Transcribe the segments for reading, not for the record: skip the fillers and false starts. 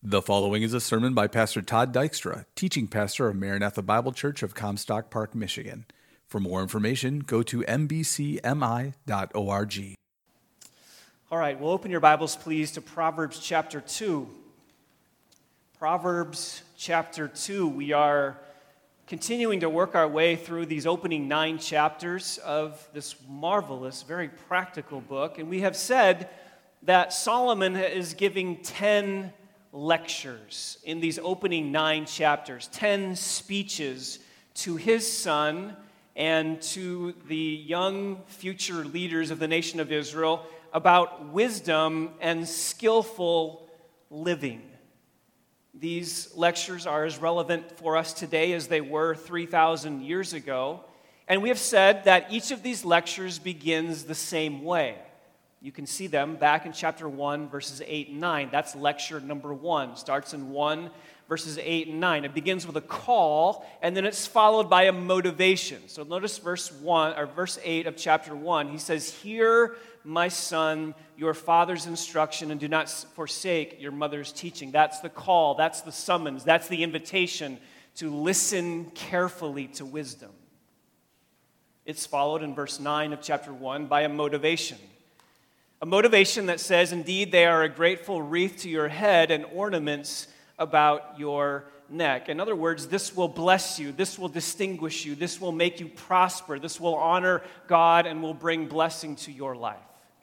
The following is a sermon by Pastor Todd Dykstra, teaching pastor of Maranatha Bible Church of Comstock Park, Michigan. For more information, go to mbcmi.org. All right, we'll open your Bibles, please, to Proverbs chapter 2. Proverbs chapter 2. We are continuing to work our way through these opening 9 chapters of this marvelous, very practical book. And we have said that Solomon is giving 10 lectures in these opening 9 chapters, 10 speeches to his son and to the young future leaders of the nation of Israel about wisdom and skillful living. These lectures are as relevant for us today as they were 3,000 years ago. And we have said that each of these lectures begins the same way. You can see them back in chapter 1, verses 8 and 9. That's lecture number 1. Starts in 1, verses 8 and 9. It begins with a call, and then it's followed by a motivation. So notice verse 8 of chapter 1. He says, "Hear, my son, your father's instruction, and do not forsake your mother's teaching." That's the call. That's the summons. That's the invitation to listen carefully to wisdom. It's followed in verse 9 of chapter 1 by a motivation. A motivation that says, "Indeed, they are a grateful wreath to your head and ornaments about your neck." In other words, this will bless you, this will distinguish you, this will make you prosper, this will honor God and will bring blessing to your life.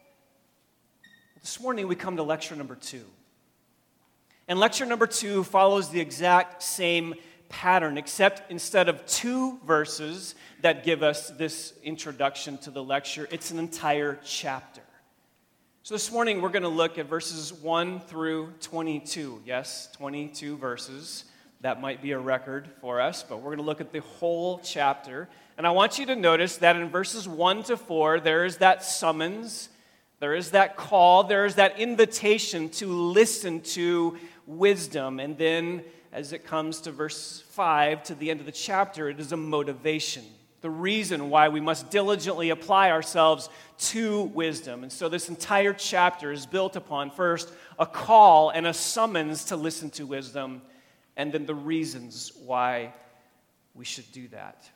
This morning we come to lecture number 2. And lecture number 2 follows the exact same pattern, except instead of 2 verses that give us this introduction to the lecture, it's an entire chapter. So this morning we're going to look at verses 1 through 22. Yes, 22 verses. That might be a record for us, but we're going to look at the whole chapter. And I want you to notice that in verses 1 to 4, there is that summons, there is that call, there is that invitation to listen to wisdom. And then as it comes to verse 5, to the end of the chapter, it is a motivation. The reason why we must diligently apply ourselves to wisdom. And so this entire chapter is built upon, first, a call and a summons to listen to wisdom, and then the reasons why we should do that.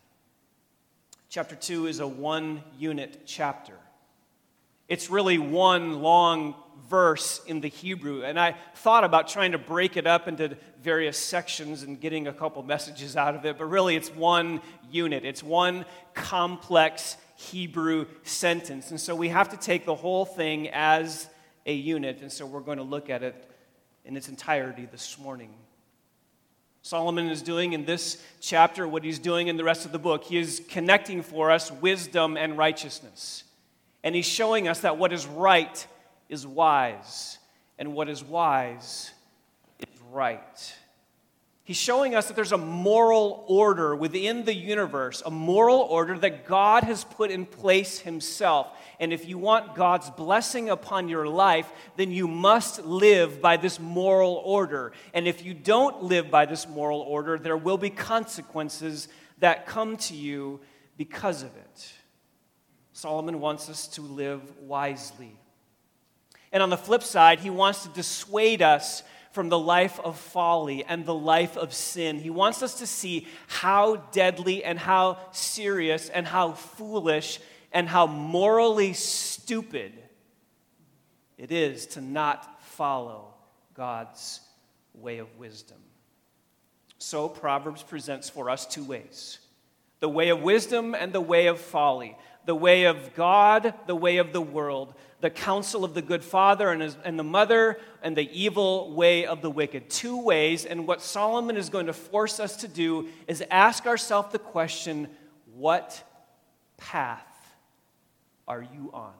Chapter 2 is a one-unit chapter. It's really one long verse in the Hebrew, and I thought about trying to break it up into various sections and getting a couple messages out of it, but really it's one unit. It's one complex Hebrew sentence, and so we have to take the whole thing as a unit, and so we're going to look at it in its entirety this morning. Solomon is doing in this chapter what he's doing in the rest of the book. He is connecting for us wisdom and righteousness, and he's showing us that what is right is wise, and what is wise is right. He's showing us that there's a moral order within the universe, a moral order that God has put in place himself. And if you want God's blessing upon your life, then you must live by this moral order. And if you don't live by this moral order, there will be consequences that come to you because of it. Solomon wants us to live wisely. And on the flip side, he wants to dissuade us from the life of folly and the life of sin. He wants us to see how deadly and how serious and how foolish and how morally stupid it is to not follow God's way of wisdom. So Proverbs presents for us 2 ways: the way of wisdom and the way of folly. The way of God, the way of the world, the counsel of the good father and the mother, and the evil way of the wicked. 2 ways, and what Solomon is going to force us to do is ask ourselves the question, what path are you on?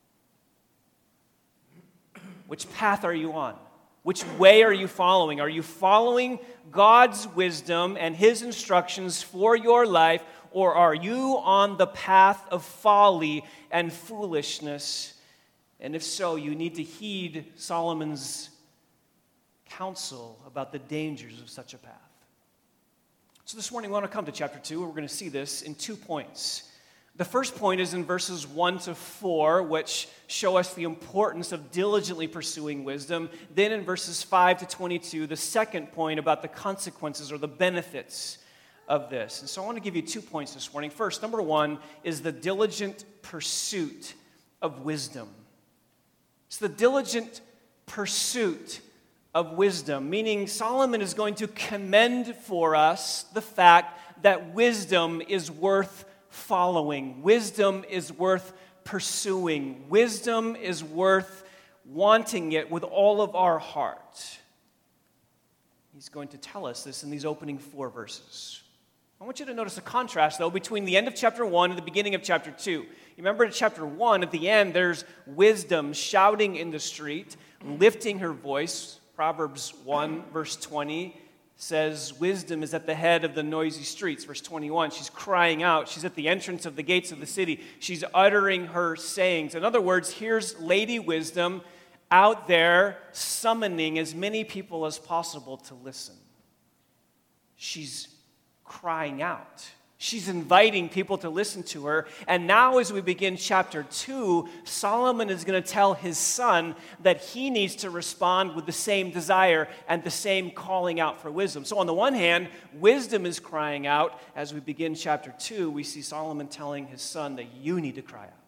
Which path are you on? Which way are you following? Are you following God's wisdom and his instructions for your life, or are you on the path of folly and foolishness? And if so, you need to heed Solomon's counsel about the dangers of such a path. So this morning we want to come to chapter 2, and we're going to see this in 2 points. The first point is in verses 1 to 4, which show us the importance of diligently pursuing wisdom. Then in verses 5 to 22, the second point about the consequences or the benefits of this. And so I want to give you 2 points this morning. First, number 1 is the diligent pursuit of wisdom. It's the diligent pursuit of wisdom, meaning Solomon is going to commend for us the fact that wisdom is worth following. Wisdom is worth pursuing. Wisdom is worth wanting it with all of our heart. He's going to tell us this in these opening 4 verses. I want you to notice a contrast, though, between the end of chapter 1 and the beginning of chapter 2. You remember in chapter 1, at the end, there's wisdom shouting in the street, lifting her voice. Proverbs 1, verse 20 says, wisdom is at the head of the noisy streets. Verse 21, she's crying out. She's at the entrance of the gates of the city. She's uttering her sayings. In other words, here's Lady Wisdom out there summoning as many people as possible to listen. She's crying out. She's inviting people to listen to her. And now as we begin chapter 2, Solomon is going to tell his son that he needs to respond with the same desire and the same calling out for wisdom. So on the one hand, wisdom is crying out. As we begin chapter 2, we see Solomon telling his son that you need to cry out.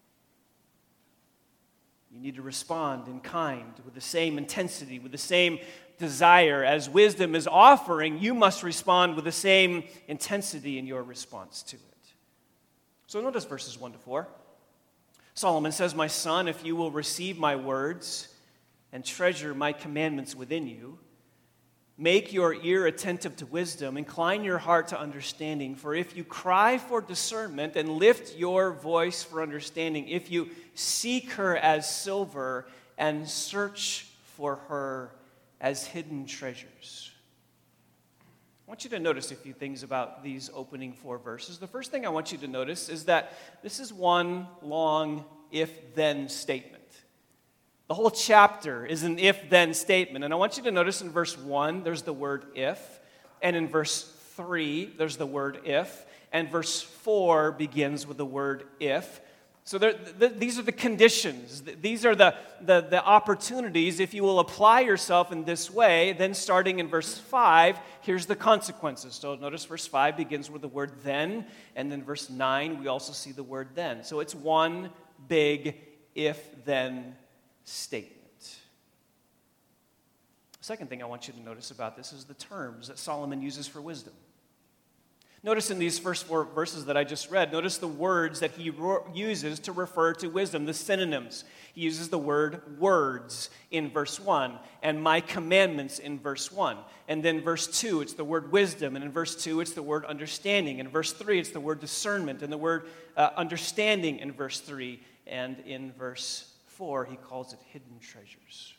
You need to respond in kind, with the same intensity, with the same desire. As wisdom is offering, you must respond with the same intensity in your response to it. So notice verses 1 to 4. Solomon says, my son, if you will receive my words and treasure my commandments within you, make your ear attentive to wisdom, incline your heart to understanding. For if you cry for discernment and lift your voice for understanding, if you seek her as silver and search for her as hidden treasures. I want you to notice a few things about these opening 4 verses. The first thing I want you to notice is that this is one long if-then statement. The whole chapter is an if-then statement. And I want you to notice in verse 1, there's the word if. And in verse 3, there's the word if. And verse 4 begins with the word if. So these are the conditions. These are the opportunities. If you will apply yourself in this way, then starting in verse 5, here's the consequences. So notice verse 5 begins with the word then, and then verse 9, we also see the word then. So it's one big if-then statement. The second thing I want you to notice about this is the terms that Solomon uses for wisdom. Notice in these first 4 verses that I just read, notice the words that he uses to refer to wisdom, the synonyms. He uses the word words in verse 1, and my commandments in verse 1. And then verse 2, it's the word wisdom, and in verse 2, it's the word understanding. In verse 3, it's the word discernment, and the word understanding in verse 3. And in verse 4, he calls it hidden treasures.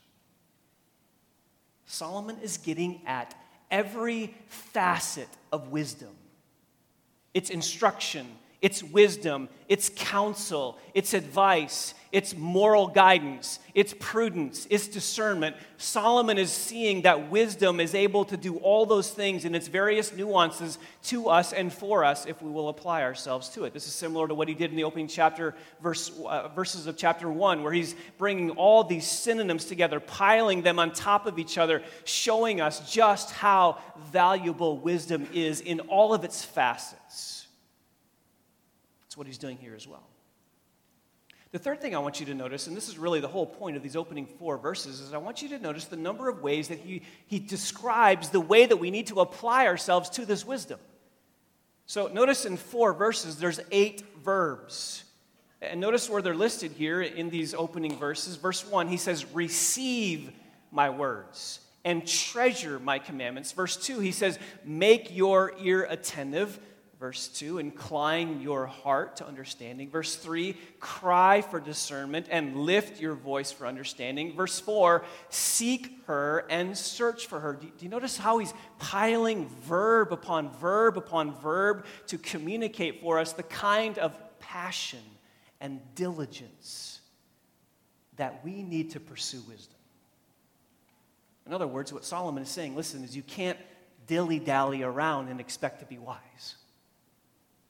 Solomon is getting at every facet of wisdom. It's instruction, it's wisdom, it's counsel, it's advice, it's moral guidance, it's prudence, it's discernment. Solomon is seeing that wisdom is able to do all those things in its various nuances to us and for us if we will apply ourselves to it. This is similar to what he did in the opening chapter, verses of chapter 1, where he's bringing all these synonyms together, piling them on top of each other, showing us just how valuable wisdom is in all of its facets. That's what he's doing here as well. The third thing I want you to notice, and this is really the whole point of these opening 4 verses, is I want you to notice the number of ways that he describes the way that we need to apply ourselves to this wisdom. So notice in 4 verses, there's 8 verbs. And notice where they're listed here in these opening verses. Verse 1, he says, receive my words and treasure my commandments. Verse 2, he says, make your ear attentive. Verse 2, incline your heart to understanding. Verse 3, cry for discernment and lift your voice for understanding. Verse 4, seek her and search for her. Do you notice how he's piling verb upon verb upon verb to communicate for us the kind of passion and diligence that we need to pursue wisdom? In other words, what Solomon is saying, listen, is you can't dilly-dally around and expect to be wise.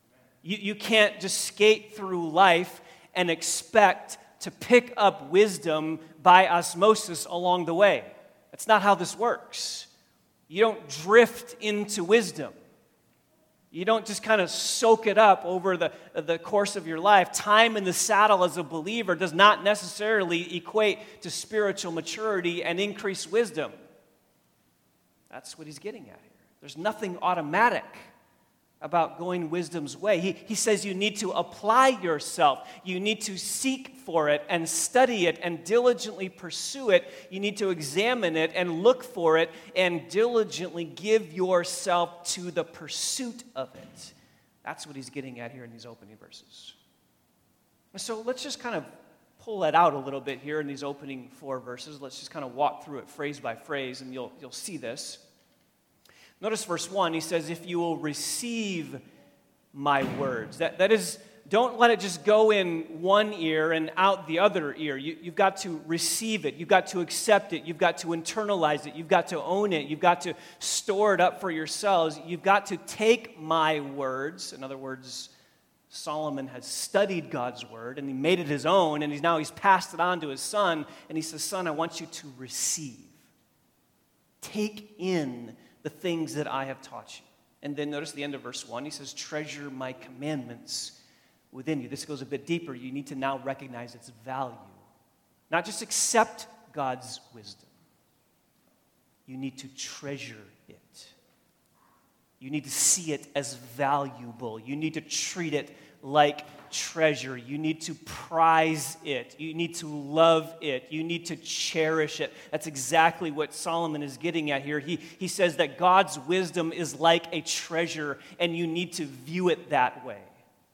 You can't just skate through life and expect to pick up wisdom by osmosis along the way. That's not how this works. You don't drift into wisdom. You don't just kind of soak it up over the course of your life. Time in the saddle as a believer does not necessarily equate to spiritual maturity and increased wisdom. That's what he's getting at here. There's nothing automatic about going wisdom's way. He says you need to apply yourself. You need to seek for it and study it and diligently pursue it. You need to examine it and look for it and diligently give yourself to the pursuit of it. That's what he's getting at here in these opening verses. So let's just kind of pull that out a little bit here in these opening 4 verses. Let's just kind of walk through it phrase by phrase, and you'll see this. Notice verse 1, he says, if you will receive my words. That is, don't let it just go in one ear and out the other ear. You've got to receive it. You've got to accept it. You've got to internalize it. You've got to own it. You've got to store it up for yourselves. You've got to take my words. In other words, Solomon has studied God's word, and he made it his own, and he's passed it on to his son, and he says, son, I want you to receive. Take in the things that I have taught you. And then notice the end of verse 1, he says, treasure my commandments within you. This goes a bit deeper. You need to now recognize its value. Not just accept God's wisdom. You need to treasure it. You need to see it as valuable. You need to treat it like treasure. You need to prize it. You need to love it. You need to cherish it. That's exactly what Solomon is getting at here. He says that God's wisdom is like a treasure, and you need to view it that way.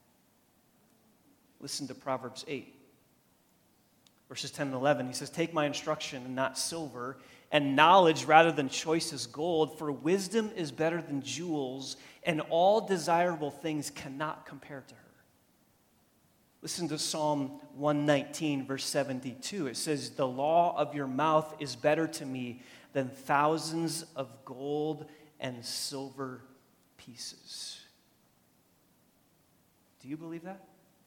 Listen to Proverbs 8, verses 10 and 11. He says, take my instruction and not silver, and knowledge rather than choicest gold, for wisdom is better than jewels, and all desirable things cannot compare to her. Listen to Psalm 119, verse 72. It says, the law of your mouth is better to me than thousands of gold and silver pieces. Do you believe that?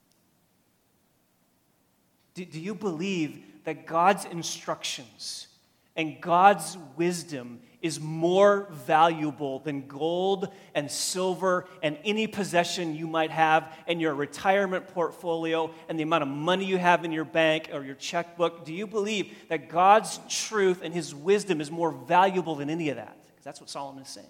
Do you believe that God's instructions and God's wisdom is more valuable than gold and silver and any possession you might have in your retirement portfolio and the amount of money you have in your bank or your checkbook? Do you believe that God's truth and his wisdom is more valuable than any of that? Because that's what Solomon is saying.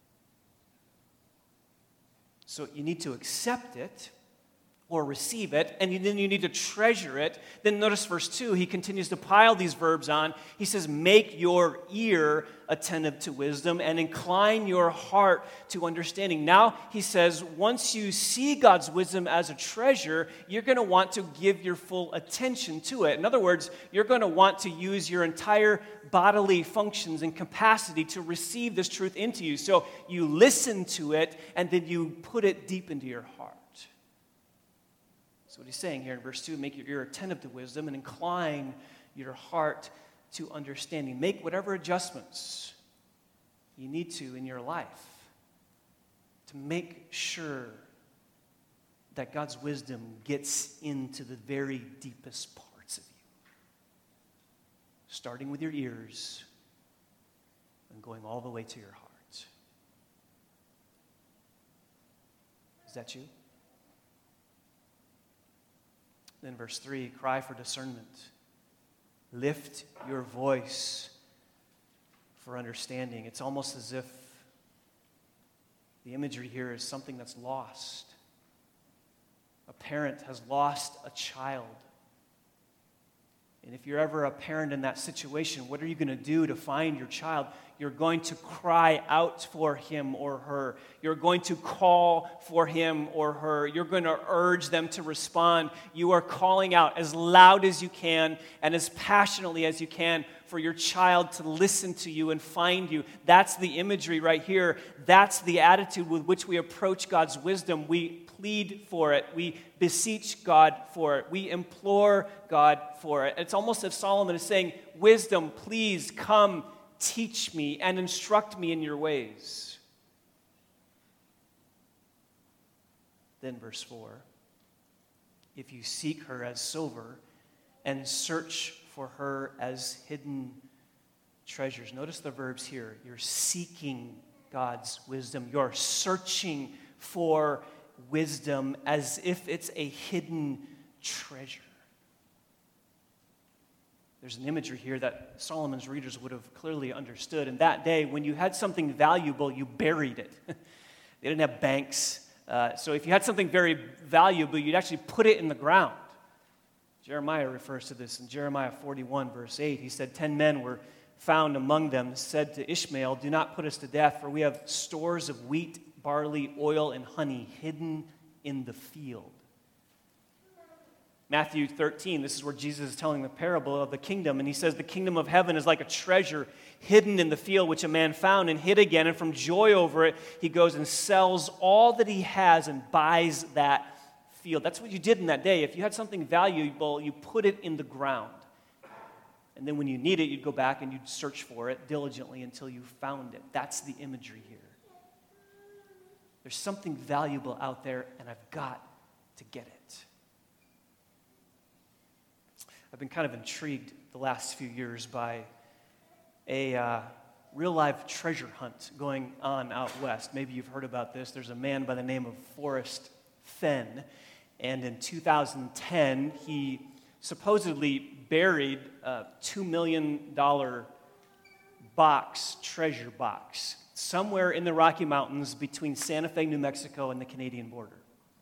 So you need to accept it or receive it, and then you need to treasure it. Then notice verse 2, he continues to pile these verbs on. He says, make your ear attentive to wisdom and incline your heart to understanding. Now, he says, once you see God's wisdom as a treasure, you're going to want to give your full attention to it. In other words, you're going to want to use your entire bodily functions and capacity to receive this truth into you. So you listen to it, and then you put it deep into your heart. So what he's saying here in verse 2, make your ear attentive to wisdom and incline your heart to understanding. Make whatever adjustments you need to in your life to make sure that God's wisdom gets into the very deepest parts of you. Starting with your ears and going all the way to your heart. Is that you? Then verse 3, cry for discernment. Lift your voice for understanding. It's almost as if the imagery here is something that's lost. A parent has lost a child. And if you're ever a parent in that situation, what are you going to do to find your child? You're going to cry out for him or her. You're going to call for him or her. You're going to urge them to respond. You are calling out as loud as you can and as passionately as you can for your child to listen to you and find you. That's the imagery right here. That's the attitude with which we approach God's wisdom. We plead for it. We beseech God for it. We implore God for it. It's almost as if Solomon is saying, wisdom, please come teach me and instruct me in your ways. Then verse 4, if you seek her as silver and search for her as hidden treasures. Notice the verbs here. You're seeking God's wisdom. You're searching for wisdom as if it's a hidden treasure. There's an imagery here that Solomon's readers would have clearly understood. In that day, when you had something valuable, you buried it. They didn't have banks. So if you had something very valuable, you'd actually put it in the ground. Jeremiah refers to this in Jeremiah 41, verse 8. He said, 10 men were found among them, said to Ishmael, do not put us to death, for we have stores of wheat, barley, oil, and honey hidden in the field. Matthew 13, this is where Jesus is telling the parable of the kingdom, and he says the kingdom of heaven is like a treasure hidden in the field, which a man found and hid again, and from joy over it, he goes and sells all that he has and buys that field. That's what you did in that day. If you had something valuable, you put it in the ground. And then when you need it, you'd go back and you'd search for it diligently until you found it. That's the imagery here. There's something valuable out there, and I've got to get it. I've been kind of intrigued the last few years by a real-life treasure hunt going on out west. Maybe you've heard about this. There's a man by the name of Forrest Fenn, and in 2010, he supposedly buried a $2 million treasure box, somewhere in the Rocky Mountains between Santa Fe, New Mexico, and the Canadian border,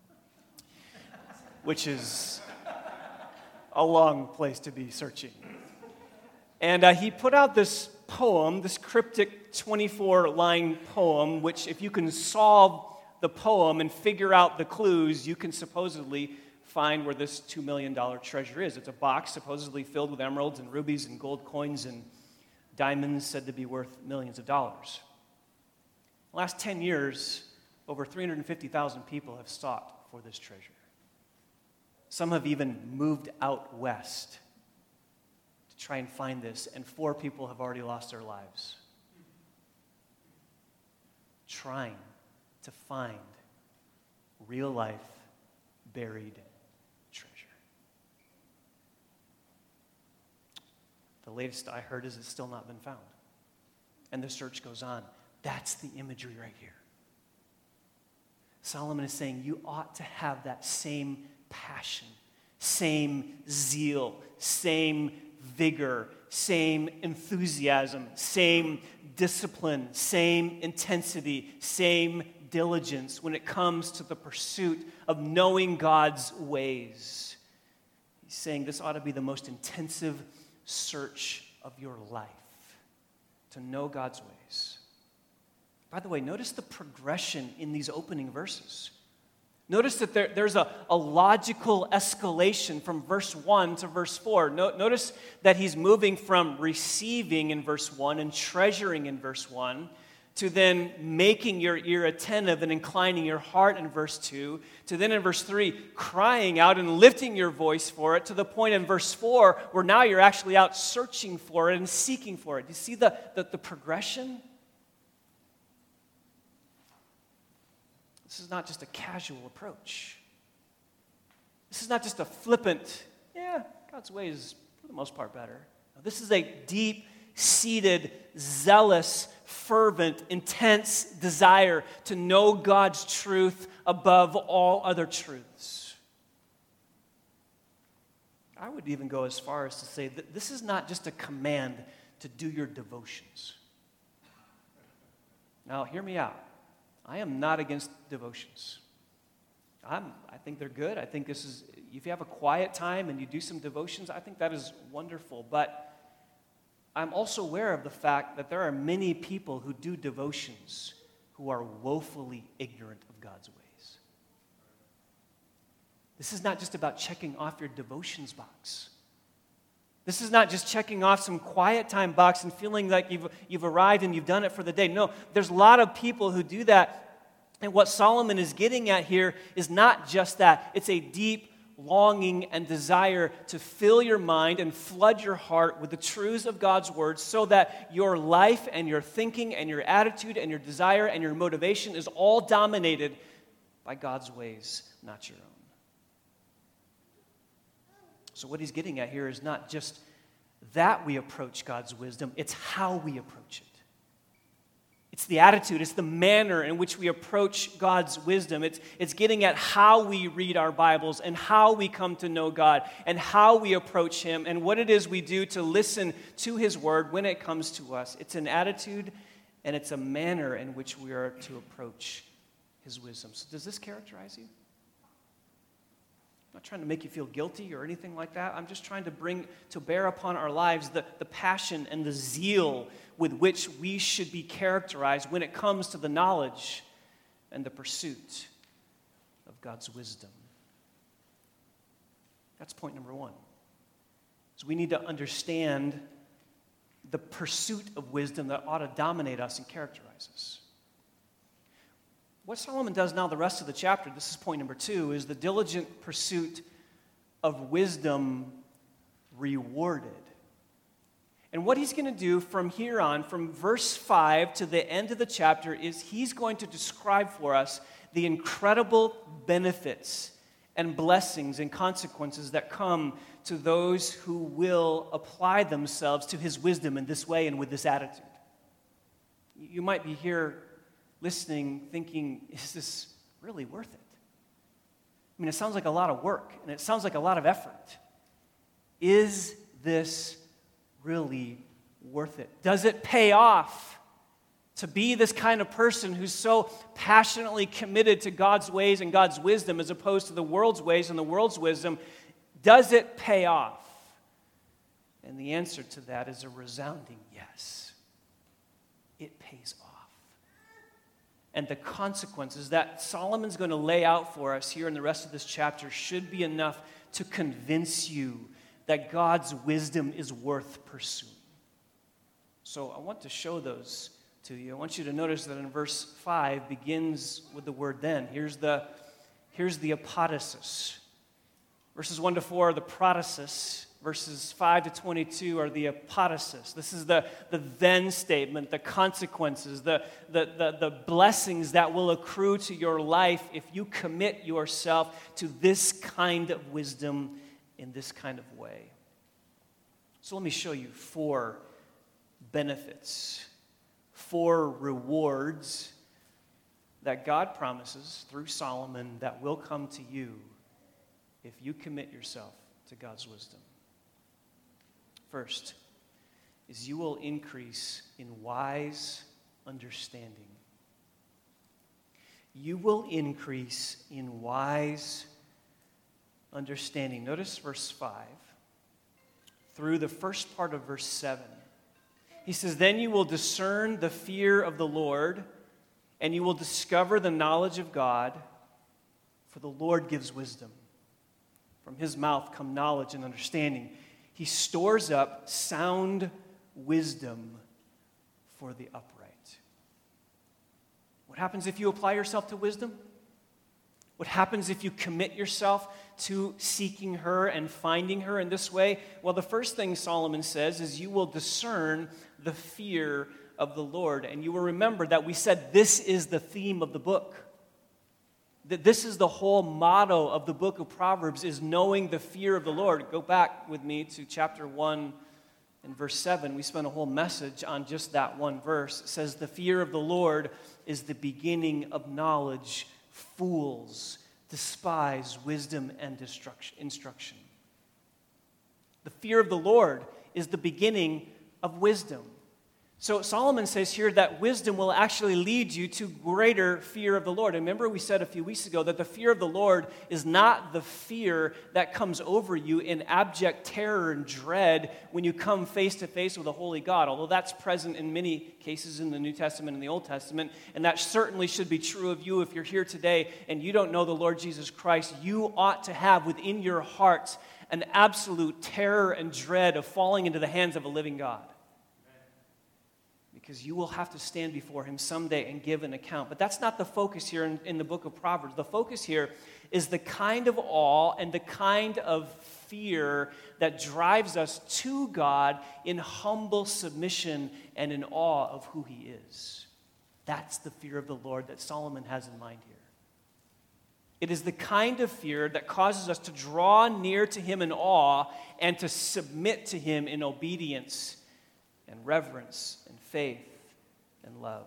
which is a long place to be searching. And he put out this poem, this cryptic 24-line poem, which if you can solve the poem and figure out the clues, you can supposedly find where this $2 million treasure is. It's a box supposedly filled with emeralds and rubies and gold coins and diamonds said to be worth millions of dollars. The last 10 years, over 350,000 people have sought for this treasure. Some have even moved out west to try and find this, and 4 people have already lost their lives trying to find real-life buried treasure. The latest I heard is it's still not been found, and the search goes on. That's the imagery right here. Solomon is saying you ought to have that same passion, same zeal, same vigor, same enthusiasm, same discipline, same intensity, same diligence when it comes to the pursuit of knowing God's ways. He's saying this ought to be the most intensive search of your life, to know God's ways. By the way, notice the progression in these opening verses. Notice that there's a logical escalation from verse 1 to verse 4. Notice that he's moving from receiving in verse 1 and treasuring in verse 1 to then making your ear attentive and inclining your heart in verse 2, to then in verse 3, crying out and lifting your voice for it, to the point in verse 4 where now you're actually out searching for it and seeking for it. Do you see the progression? This is not just a casual approach. This is not just a flippant, God's way is for the most part better. No, this is a deep-seated, zealous, fervent, intense desire to know God's truth above all other truths. I would even go as far as to say that this is not just a command to do your devotions. Now, hear me out. I am not against devotions. I think they're good. I think this is, if you have a quiet time and you do some devotions, I think that is wonderful. But I'm also aware of the fact that there are many people who do devotions who are woefully ignorant of God's ways. This is not just about checking off your devotions box. This is not just checking off some quiet time box and feeling like you've arrived and you've done it for the day. No, there's a lot of people who do that. And what Solomon is getting at here is not just that. It's a deep longing and desire to fill your mind and flood your heart with the truths of God's word so that your life and your thinking and your attitude and your desire and your motivation is all dominated by God's ways, not your own. So what he's getting at here is not just that we approach God's wisdom, it's how we approach it. It's the attitude, it's the manner in which we approach God's wisdom. It's getting at how we read our Bibles and how we come to know God and how we approach Him and what it is we do to listen to His Word when it comes to us. It's an attitude and it's a manner in which we are to approach His wisdom. So does this characterize you? I'm not trying to make you feel guilty or anything like that. I'm just trying to bring to bear upon our lives the passion and the zeal with which we should be characterized when it comes to the knowledge and the pursuit of God's wisdom. That's point number one. So we need to understand the pursuit of wisdom that ought to dominate us and characterize us. What Solomon does now the rest of the chapter, this is point number 2, is the diligent pursuit of wisdom rewarded. And what he's going to do from here on, from verse 5 to the end of the chapter, is he's going to describe for us the incredible benefits and blessings and consequences that come to those who will apply themselves to his wisdom in this way and with this attitude. You might be here listening, thinking, is this really worth it? I mean, it sounds like a lot of work, and it sounds like a lot of effort. Is this really worth it? Does it pay off to be this kind of person who's so passionately committed to God's ways and God's wisdom as opposed to the world's ways and the world's wisdom? Does it pay off? And the answer to that is a resounding yes. It pays off. And the consequences that Solomon's going to lay out for us here in the rest of this chapter should be enough to convince you that God's wisdom is worth pursuing. So I want to show those to you. I want you to notice that in verse 5 begins with the word then. Here's the apodosis. Verses 1 to 4 are the prodosis. Verses 5 to 22 are the apodosis. This is the then statement, the consequences, the blessings that will accrue to your life if you commit yourself to this kind of wisdom in this kind of way. So let me show you 4 benefits, 4 rewards that God promises through Solomon that will come to you if you commit yourself to God's wisdom. First is you will increase in wise understanding. You will increase in wise understanding. Notice verse 5 through the first part of verse 7. He says, then you will discern the fear of the Lord, and you will discover the knowledge of God, for the Lord gives wisdom. From his mouth come knowledge and understanding. He stores up sound wisdom for the upright. What happens if you apply yourself to wisdom? What happens if you commit yourself to seeking her and finding her in this way? Well, the first thing Solomon says is you will discern the fear of the Lord. And you will remember that we said this is the theme of the book. That this is the whole motto of the book of Proverbs, is knowing the fear of the Lord. Go back with me to chapter 1 and verse 7. We spent a whole message on just that one verse. It says, the fear of the Lord is the beginning of knowledge. Fools despise wisdom and instruction. The fear of the Lord is the beginning of wisdom. So Solomon says here that wisdom will actually lead you to greater fear of the Lord. And remember we said a few weeks ago that the fear of the Lord is not the fear that comes over you in abject terror and dread when you come face to face with a holy God, although that's present in many cases in the New Testament and the Old Testament, and that certainly should be true of you if you're here today and you don't know the Lord Jesus Christ. You ought to have within your hearts an absolute terror and dread of falling into the hands of a living God. Because you will have to stand before him someday and give an account. But that's not the focus here in the book of Proverbs. The focus here is the kind of awe and the kind of fear that drives us to God in humble submission and in awe of who he is. That's the fear of the Lord that Solomon has in mind here. It is the kind of fear that causes us to draw near to him in awe and to submit to him in obedience and reverence and faith and love.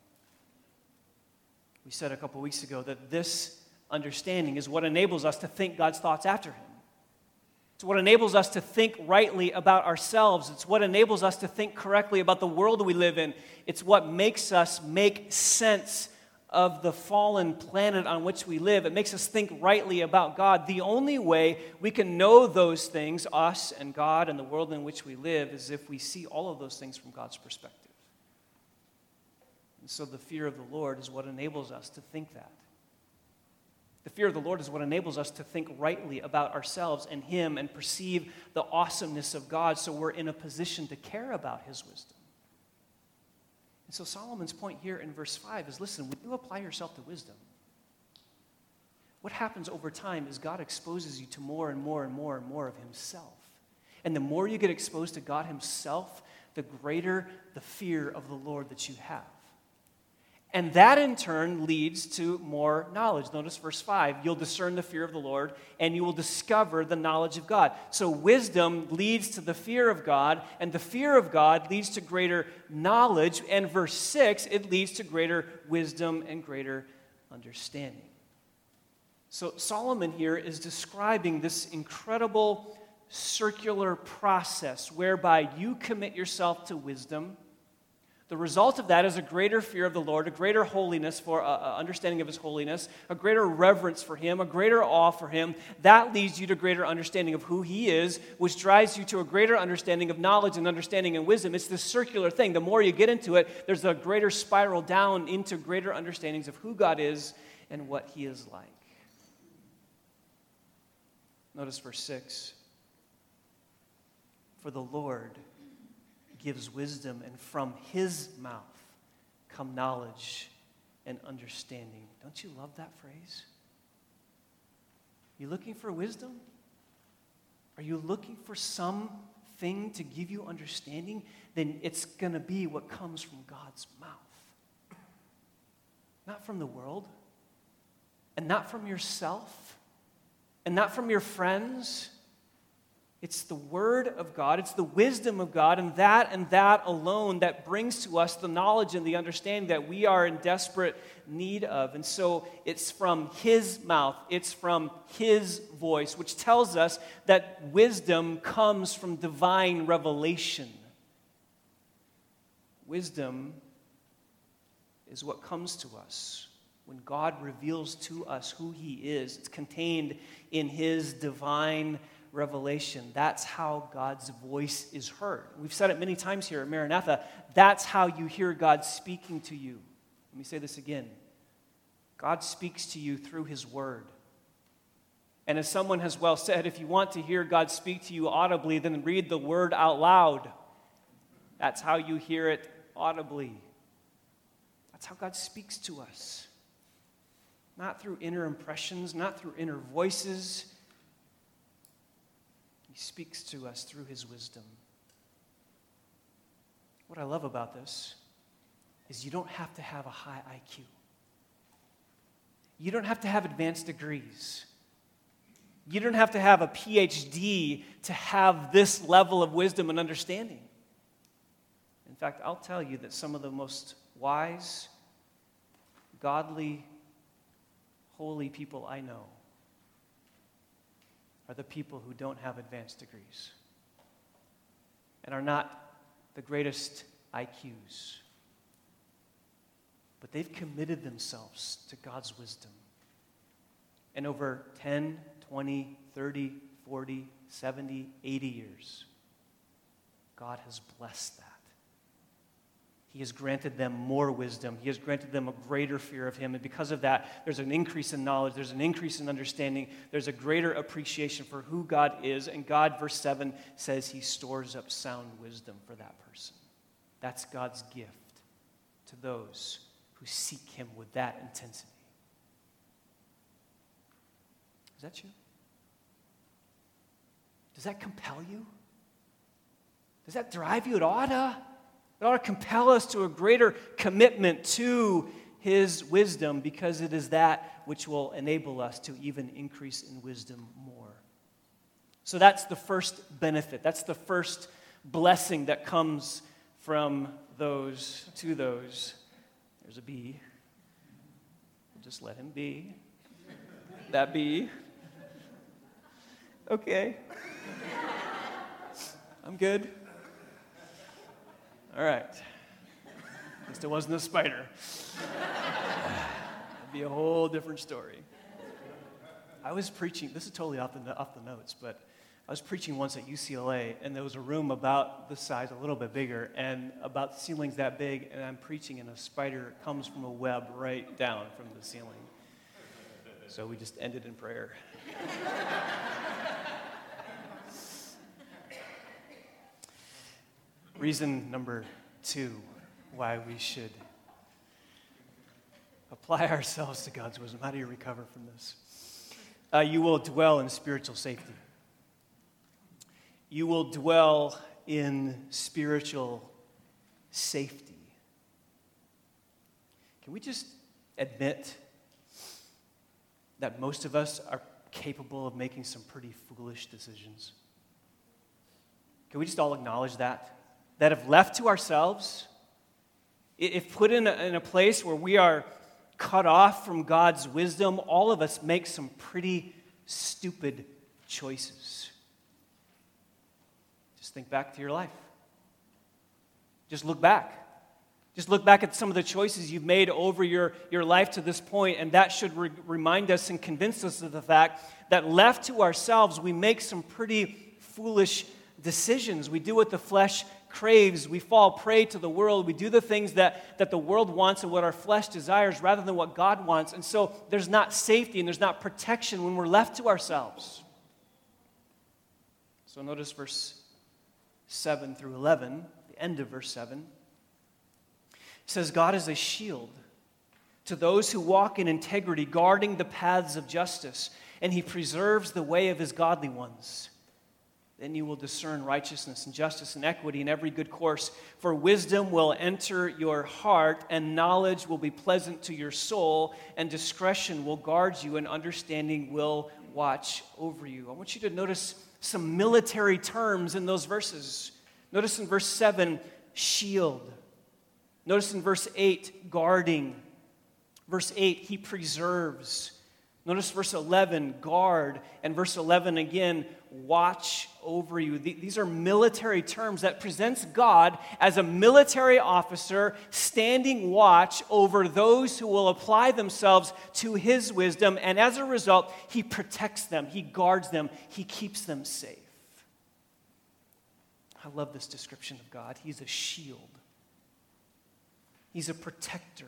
We said a couple weeks ago that this understanding is what enables us to think God's thoughts after him. It's what enables us to think rightly about ourselves. It's what enables us to think correctly about the world we live in. It's what makes us make sense of the fallen planet on which we live. It makes us think rightly about God. The only way we can know those things, us and God and the world in which we live, is if we see all of those things from God's perspective. And so the fear of the Lord is what enables us to think that. The fear of the Lord is what enables us to think rightly about ourselves and him and perceive the awesomeness of God, so we're in a position to care about his wisdom. And so Solomon's point here in verse 5 is, listen, when you apply yourself to wisdom, what happens over time is God exposes you to more and more and more and more of himself. And the more you get exposed to God himself, the greater the fear of the Lord that you have. And that in turn leads to more knowledge. Notice verse 5, you'll discern the fear of the Lord and you will discover the knowledge of God. So wisdom leads to the fear of God, and the fear of God leads to greater knowledge. And verse 6, it leads to greater wisdom and greater understanding. So Solomon here is describing this incredible circular process whereby you commit yourself to wisdom. The result of that is a greater fear of the Lord, a greater holiness for understanding of his holiness, a greater reverence for him, a greater awe for him. That leads you to greater understanding of who he is, which drives you to a greater understanding of knowledge and understanding and wisdom. It's this circular thing. The more you get into it, there's a greater spiral down into greater understandings of who God is and what he is like. Notice verse 6. For the Lord gives wisdom, and from his mouth come knowledge and understanding. Don't you love that phrase? You looking for wisdom? Are you looking for something to give you understanding? Then it's going to be what comes from God's mouth. Not from the world, and not from yourself, and not from your friends. It's the word of God, it's the wisdom of God, and that alone that brings to us the knowledge and the understanding that we are in desperate need of. And so it's from his mouth, it's from his voice, which tells us that wisdom comes from divine revelation. Wisdom is what comes to us when God reveals to us who he is. It's contained in his divine revelation. That's how God's voice is heard. We've said it many times here at Maranatha. That's how you hear God speaking to you. Let me say this again. God speaks to you through his word. And as someone has well said, if you want to hear God speak to you audibly, then read the word out loud. That's how you hear it audibly. That's how God speaks to us. Not through inner impressions, not through inner voices. He speaks to us through his wisdom. What I love about this is you don't have to have a high IQ. You don't have to have advanced degrees. You don't have to have a PhD to have this level of wisdom and understanding. In fact, I'll tell you that some of the most wise, godly, holy people I know are the people who don't have advanced degrees and are not the greatest IQs. But they've committed themselves to God's wisdom. And over 10, 20, 30, 40, 70, 80 years, God has blessed that. He has granted them more wisdom. He has granted them a greater fear of him. And because of that, there's an increase in knowledge. There's an increase in understanding. There's a greater appreciation for who God is. And God, verse 7, says he stores up sound wisdom for that person. That's God's gift to those who seek him with that intensity. Is that you? Does that compel you? Does that drive you? It ought to compel us to a greater commitment to his wisdom, because it is that which will enable us to even increase in wisdom more. So that's the first benefit. That's the first blessing that comes from those to those. There's a bee. We'll just let him be. That bee. Okay. I'm good. All right. At least it wasn't a spider. That'd be a whole different story. I was preaching, this is totally off the notes, but I was preaching once at UCLA, and there was a room about this size, a little bit bigger, and about ceilings that big, and I'm preaching, and a spider comes from a web right down from the ceiling. So we just ended in prayer. Reason number 2 why we should apply ourselves to God's wisdom. How do you recover from this? You will dwell in spiritual safety. You will dwell in spiritual safety. Can we just admit that most of us are capable of making some pretty foolish decisions? Can we just all acknowledge that? That if left to ourselves, if put in a place where we are cut off from God's wisdom, all of us make some pretty stupid choices. Just think back to your life. Just look back. Just look back at some of the choices you've made over your life to this point, and that should remind us and convince us of the fact that left to ourselves, we make some pretty foolish decisions. We do what the flesh craves. We fall prey to the world. We do the things that the world wants and what our flesh desires rather than what God wants. And so there's not safety and there's not protection when we're left to ourselves. So notice verse 7 through 11, the end of verse 7. It says, God is a shield to those who walk in integrity, guarding the paths of justice, and he preserves the way of his godly ones. Then you will discern righteousness and justice and equity in every good course. For wisdom will enter your heart, and knowledge will be pleasant to your soul, and discretion will guard you, and understanding will watch over you. I want you to notice some military terms in those verses. Notice in verse 7, shield. Notice in verse 8, guarding. Verse 8, he preserves. Notice verse 11, guard. And verse 11 again, watch over you. These are military terms that presents God as a military officer standing watch over those who will apply themselves to his wisdom. And as a result, he protects them, he guards them, he keeps them safe. I love this description of God. He's a shield. He's a protector.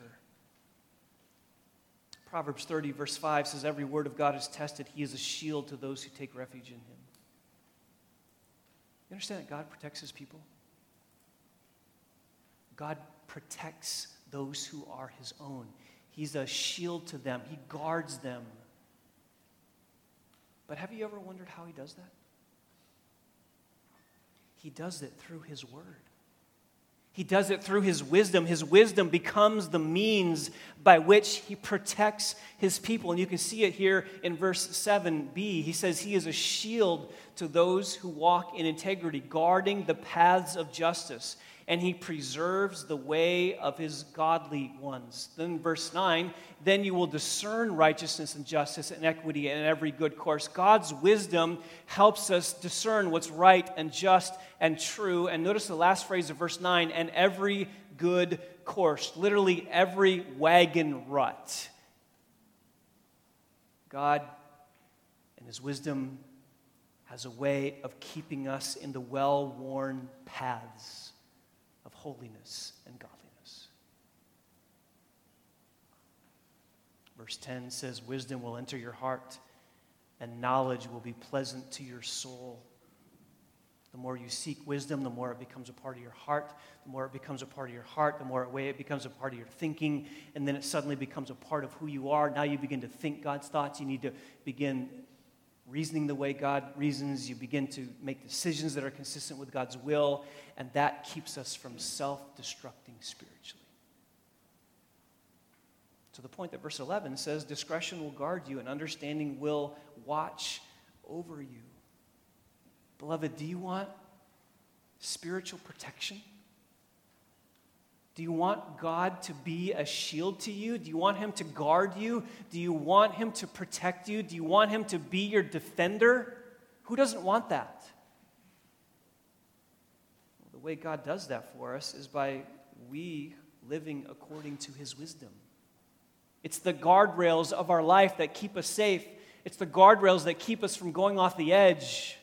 Proverbs 30, verse 5 says, every word of God is tested. He is a shield to those who take refuge in him. You understand that God protects his people? God protects those who are his own. He's a shield to them. He guards them. But have you ever wondered how he does that? He does it through his word. He does it through his wisdom. His wisdom becomes the means by which he protects his people. And you can see it here in verse 7b. He says he is a shield to those who walk in integrity, guarding the paths of justice. And he preserves the way of his godly ones. Then verse 9, then you will discern righteousness and justice and equity in every good course. God's wisdom helps us discern what's right and just and true. And notice the last phrase of verse 9, and every good course, literally every wagon rut. God and his wisdom has a way of keeping us in the well-worn paths of holiness and godliness. Verse 10 says, wisdom will enter your heart, and knowledge will be pleasant to your soul. The more you seek wisdom, the more it becomes a part of your heart. The more it becomes a part of your heart, the more it becomes a part of your thinking, and then it suddenly becomes a part of who you are. Now you begin to think God's thoughts. You need to begin reasoning the way God reasons. You begin to make decisions that are consistent with God's will, and that keeps us from self-destructing spiritually. To the point that verse 11 says, discretion will guard you and understanding will watch over you. Beloved, do you want spiritual protection? Do you want God to be a shield to you? Do you want him to guard you? Do you want him to protect you? Do you want him to be your defender? Who doesn't want that? Well, the way God does that for us is by we living according to his wisdom. It's the guardrails of our life that keep us safe. It's the guardrails that keep us from going off the edge.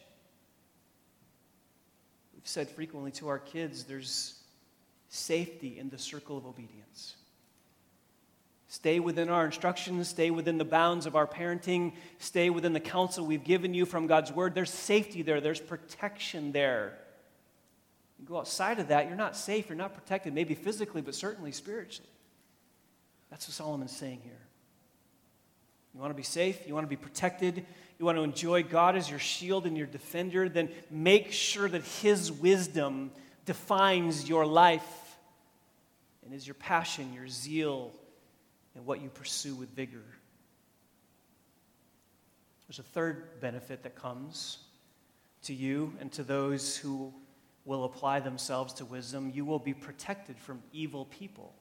We've said frequently to our kids, there's safety in the circle of obedience. Stay within our instructions, stay within the bounds of our parenting, stay within the counsel we've given you from God's word. There's safety there, there's protection there. You go outside of that, you're not safe, you're not protected, maybe physically, but certainly spiritually. That's what Solomon's saying here. You want to be safe, you want to be protected, you want to enjoy God as your shield and your defender, then make sure that his wisdom defines your life and is your passion, your zeal, and what you pursue with vigor. There's a third benefit that comes to you and to those who will apply themselves to wisdom. You will be protected from evil people.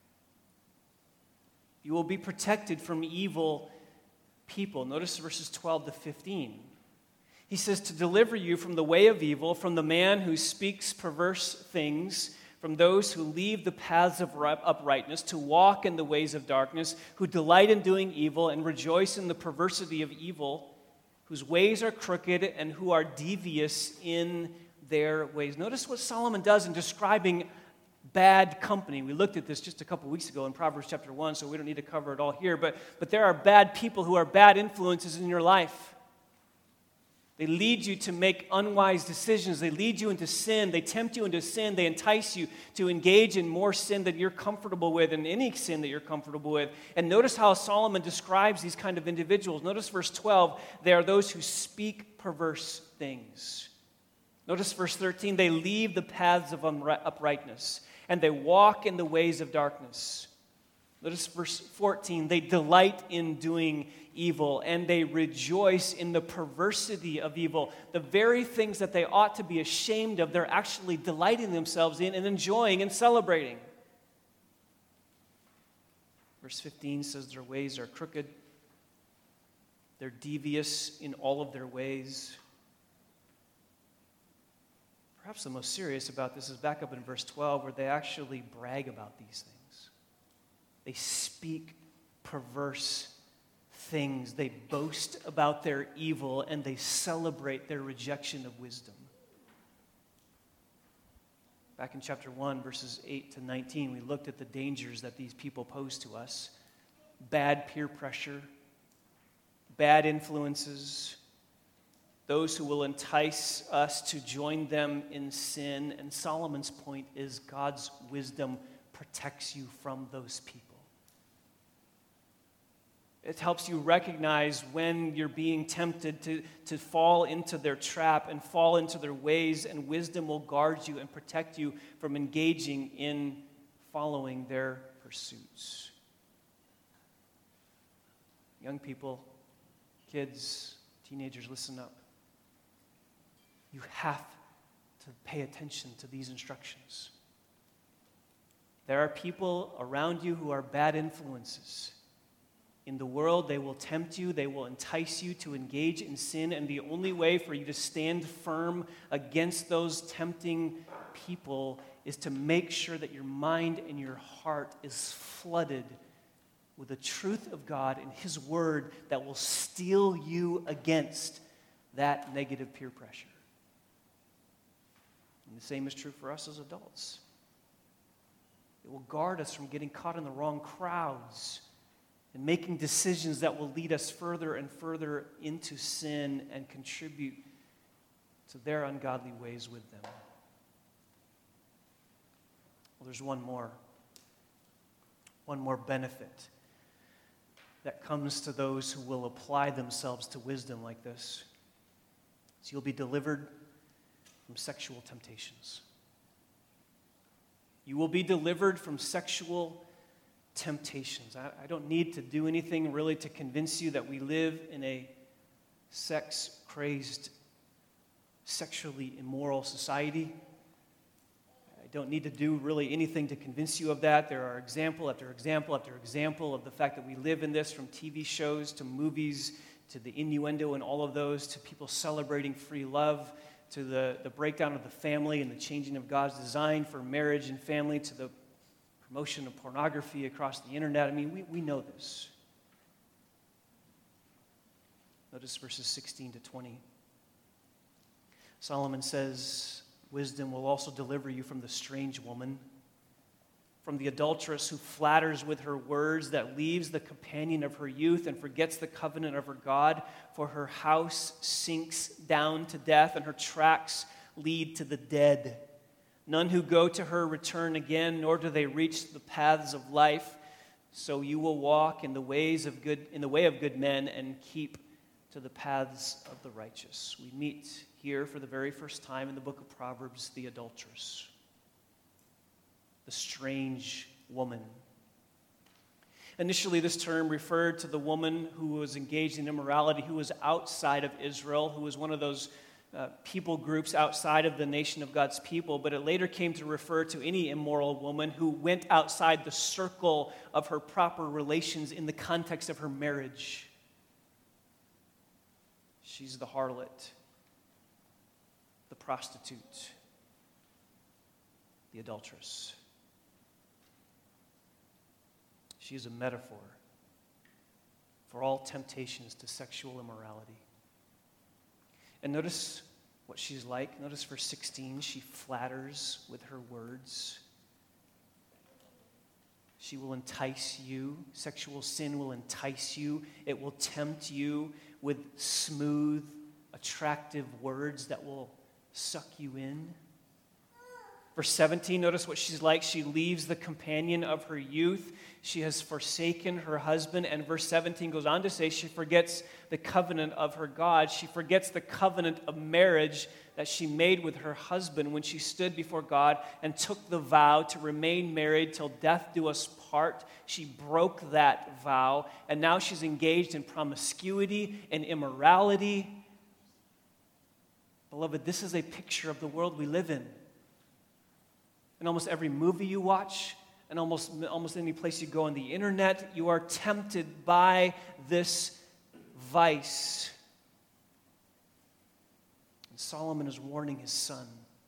You will be protected from evil people. Notice verses 12 to 15. He says, to deliver you from the way of evil, from the man who speaks perverse things, from those who leave the paths of uprightness, to walk in the ways of darkness, who delight in doing evil and rejoice in the perversity of evil, whose ways are crooked and who are devious in their ways. Notice what Solomon does in describing bad company. We looked at this just a couple weeks ago in Proverbs chapter 1, so we don't need to cover it all here, but there are bad people who are bad influences in your life. They lead you to make unwise decisions. They lead you into sin. They tempt you into sin. They entice you to engage in more sin that you're comfortable with and any sin that you're comfortable with. And notice how Solomon describes these kind of individuals. Notice verse 12. They are those who speak perverse things. Notice verse 13. They leave the paths of uprightness and they walk in the ways of darkness. Notice verse 14. They delight in doing evil, and they rejoice in the perversity of evil. The very things that they ought to be ashamed of, they're actually delighting themselves in and enjoying and celebrating. Verse 15 says their ways are crooked. They're devious in all of their ways. Perhaps the most serious about this is back up in verse 12, where they actually brag about these things. They speak perverse things. They boast about their evil and they celebrate their rejection of wisdom. Back in chapter 1, verses 8 to 19, we looked at the dangers that these people pose to us. Bad peer pressure, bad influences, those who will entice us to join them in sin. And Solomon's point is God's wisdom protects you from those people. It helps you recognize when you're being tempted to fall into their trap and fall into their ways, and wisdom will guard you and protect you from engaging in following their pursuits. Young people, kids, teenagers, listen up. You have to pay attention to these instructions. There are people around you who are bad influences. In the world, they will tempt you, they will entice you to engage in sin, and the only way for you to stand firm against those tempting people is to make sure that your mind and your heart is flooded with the truth of God and His Word that will steel you against that negative peer pressure. And the same is true for us as adults. It will guard us from getting caught in the wrong crowds and making decisions that will lead us further and further into sin and contribute to their ungodly ways with them. Well, there's one more benefit that comes to those who will apply themselves to wisdom like this. So you'll be delivered from sexual temptations. You will be delivered from sexual temptations. I don't need to do anything really to convince you that we live in a sex-crazed, sexually immoral society. I don't need to do really anything to convince you of that. There are example after example after example of the fact that we live in this, from TV shows to movies to the innuendo and all of those, to people celebrating free love, to the breakdown of the family and the changing of God's design for marriage and family, to the promotion of pornography across the internet. I mean, we know this. Notice verses 16 to 20. Solomon says, wisdom will also deliver you from the strange woman, from the adulteress who flatters with her words, that leaves the companion of her youth and forgets the covenant of her God. For her house sinks down to death, and her tracks lead to the dead. None who go to her return again, nor do they reach the paths of life. So you will walk in the way of good men, and keep to the paths of the righteous. We meet here for the very first time in the book of Proverbs the adulteress, the strange woman. Initially, this term referred to the woman who was engaged in immorality, who was outside of Israel, who was one of those people groups outside of the nation of God's people, but it later came to refer to any immoral woman who went outside the circle of her proper relations in the context of her marriage. She's the harlot, the prostitute, the adulteress. She is a metaphor for all temptations to sexual immorality. And notice what she's like. Notice verse 16. She flatters with her words. She will entice you. Sexual sin will entice you. It will tempt you with smooth, attractive words that will suck you in. Verse 17, notice what she's like. She leaves the companion of her youth. She has forsaken her husband. And verse 17 goes on to say she forgets the covenant of her God. She forgets the covenant of marriage that she made with her husband when she stood before God and took the vow to remain married till death do us part. She broke that vow, and now she's engaged in promiscuity and immorality. Beloved, this is a picture of the world we live in. In almost every movie you watch, and almost any place you go on the internet, you are tempted by this vice. And Solomon is warning his son.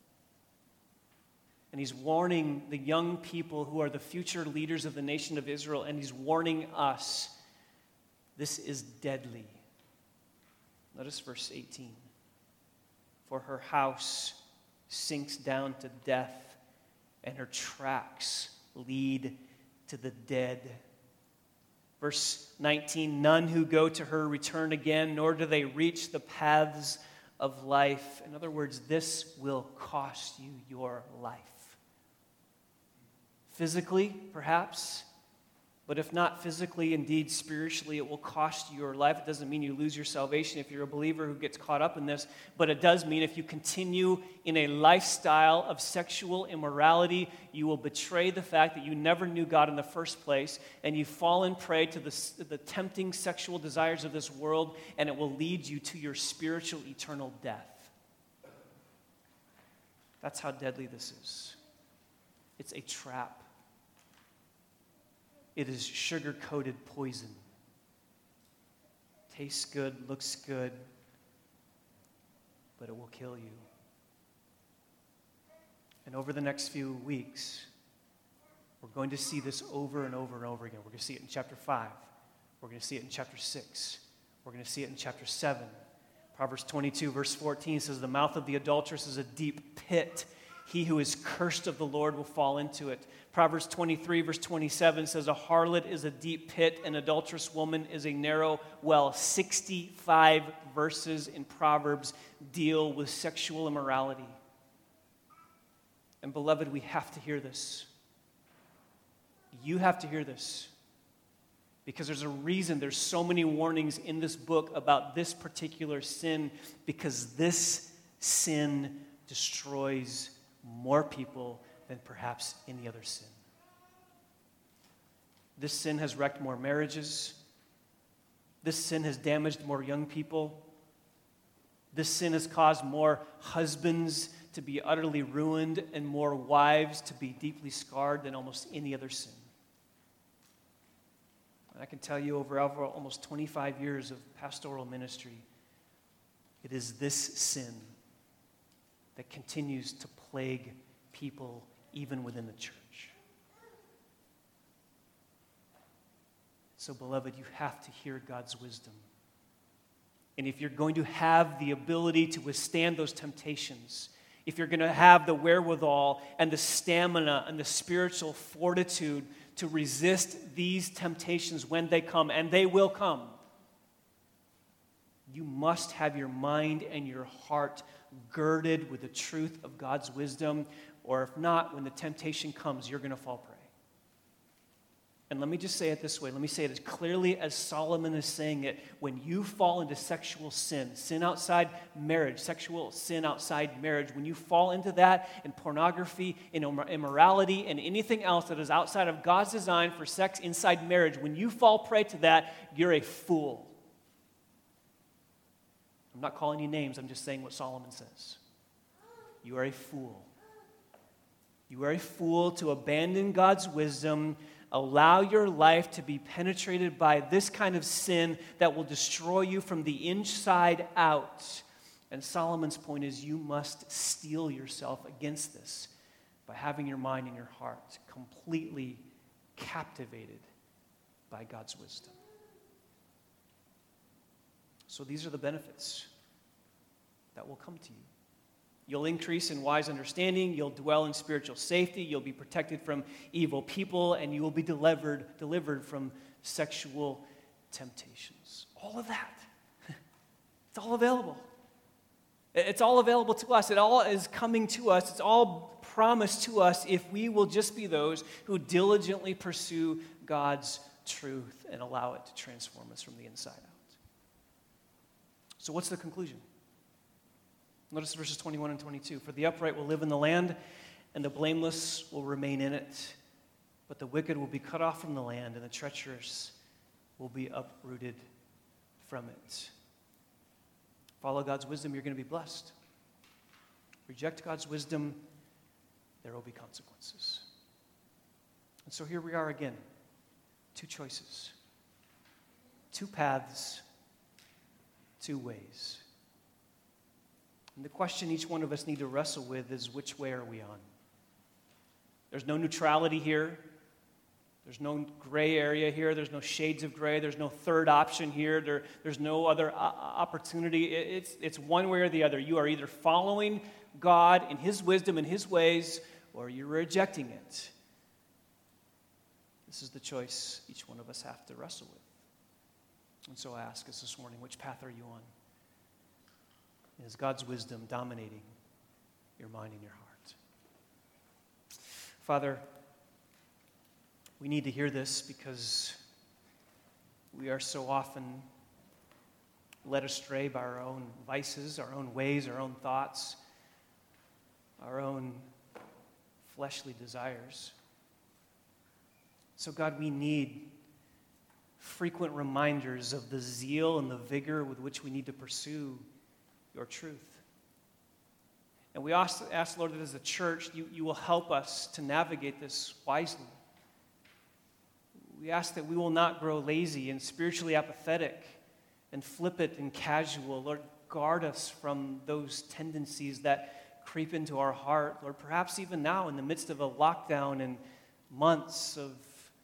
And he's warning the young people who are the future leaders of the nation of Israel, and he's warning us. This is deadly. Notice verse 18. For her house sinks down to death, and her tracks lead to the dead. Verse 19, none who go to her return again, nor do they reach the paths of life. In other words, this will cost you your life. Physically, perhaps, but if not physically, indeed spiritually, it will cost you your life. It doesn't mean you lose your salvation if you're a believer who gets caught up in this, but it does mean if you continue in a lifestyle of sexual immorality, you will betray the fact that you never knew God in the first place, and you fall in prey to the tempting sexual desires of this world, and it will lead you to your spiritual eternal death. That's how deadly this is. It's a trap. It is sugar-coated poison. Tastes good, looks good, but it will kill you. And over the next few weeks, we're going to see this over and over and over again. We're going to see it in chapter 5. We're going to see it in chapter 6. We're going to see it in chapter 7. Proverbs 22, verse 14 says, the mouth of the adulteress is a deep pit. He who is cursed of the Lord will fall into it. Proverbs 23, verse 27 says, a harlot is a deep pit, an adulterous woman is a narrow well. 65 verses in Proverbs deal with sexual immorality. And beloved, we have to hear this. You have to hear this. Because there's a reason there's so many warnings in this book about this particular sin, because this sin destroys more people than perhaps any other sin. This sin has wrecked more marriages. This sin has damaged more young people. This sin has caused more husbands to be utterly ruined and more wives to be deeply scarred than almost any other sin. And I can tell you over almost 25 years of pastoral ministry, it is this sin that continues to plague people even within the church. So, beloved, you have to hear God's wisdom. And if you're going to have the ability to withstand those temptations, if you're going to have the wherewithal and the stamina and the spiritual fortitude to resist these temptations when they come, and they will come, you must have your mind and your heart girded with the truth of God's wisdom, or if not, when the temptation comes, you're going to fall prey. And let me just say it this way. Let me say it as clearly as Solomon is saying it. When you fall into sexual sin, sin outside marriage, sexual sin outside marriage, when you fall into that in pornography, in immorality, and anything else that is outside of God's design for sex inside marriage, when you fall prey to that, you're a fool. I'm not calling you names. I'm just saying what Solomon says. You are a fool. You are a fool to abandon God's wisdom, allow your life to be penetrated by this kind of sin that will destroy you from the inside out. And Solomon's point is you must steel yourself against this by having your mind and your heart completely captivated by God's wisdom. So these are the benefits that will come to you. You'll increase in wise understanding, you'll dwell in spiritual safety, you'll be protected from evil people, and you will be delivered from sexual temptations. All of that. It's all available. It's all available to us. It all is coming to us. It's all promised to us if we will just be those who diligently pursue God's truth and allow it to transform us from the inside out. So what's the conclusion? Notice verses 21 and 22. For the upright will live in the land, and the blameless will remain in it. But the wicked will be cut off from the land, and the treacherous will be uprooted from it. Follow God's wisdom, you're going to be blessed. Reject God's wisdom, there will be consequences. And so here we are again. Two choices. Two paths. Two ways. And the question each one of us need to wrestle with is, which way are we on? There's no neutrality here. There's no gray area here. There's no shades of gray. There's no third option here. There's no other opportunity. It's one way or the other. You are either following God in His wisdom and His ways, or you're rejecting it. This is the choice each one of us have to wrestle with. And so I ask us this morning, which path are you on? Is God's wisdom dominating your mind and your heart? Father, we need to hear this because we are so often led astray by our own vices, our own ways, our own thoughts, our own fleshly desires. So God, we need frequent reminders of the zeal and the vigor with which we need to pursue your truth. And we ask, Lord, that as a church, you will help us to navigate this wisely. We ask that we will not grow lazy and spiritually apathetic and flippant and casual. Lord, guard us from those tendencies that creep into our heart. Lord, perhaps even now in the midst of a lockdown and months of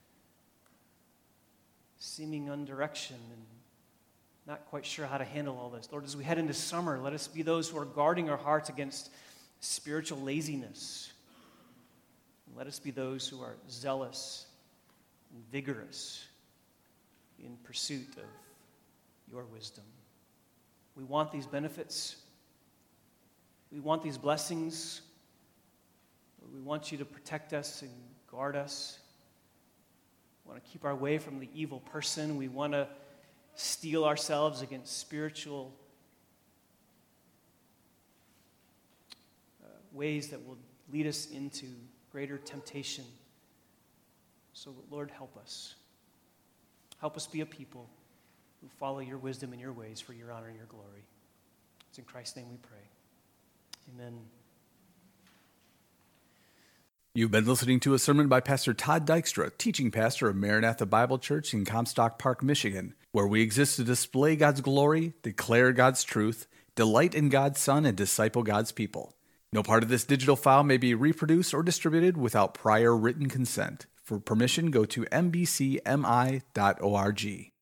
seeming undirection and not quite sure how to handle all this. Lord, as we head into summer, let us be those who are guarding our hearts against spiritual laziness. And let us be those who are zealous and vigorous in pursuit of your wisdom. We want these benefits. We want these blessings. We want you to protect us and guard us. We want to keep our way from the evil person. We want to steel ourselves against spiritual ways that will lead us into greater temptation. So, Lord, help us. Help us be a people who follow your wisdom and your ways for your honor and your glory. It's in Christ's name we pray. Amen. You've been listening to a sermon by Pastor Todd Dykstra, teaching pastor of Maranatha Bible Church in Comstock Park, Michigan, where we exist to display God's glory, declare God's truth, delight in God's Son, and disciple God's people. No part of this digital file may be reproduced or distributed without prior written consent. For permission, go to mbcmi.org.